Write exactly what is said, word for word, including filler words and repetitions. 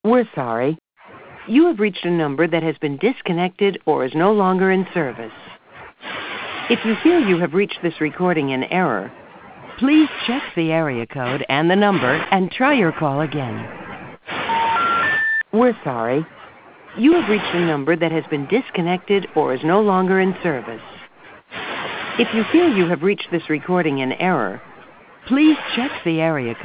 We're sorry. You have reached a number that has been disconnected or is no longer in service. If you feel you have reached this recording in error, please check the area code and the number and try your call again. We're sorry. You have reached a number that has been disconnected or is no longer in service. If you feel you have reached this recording in error, please check the area code.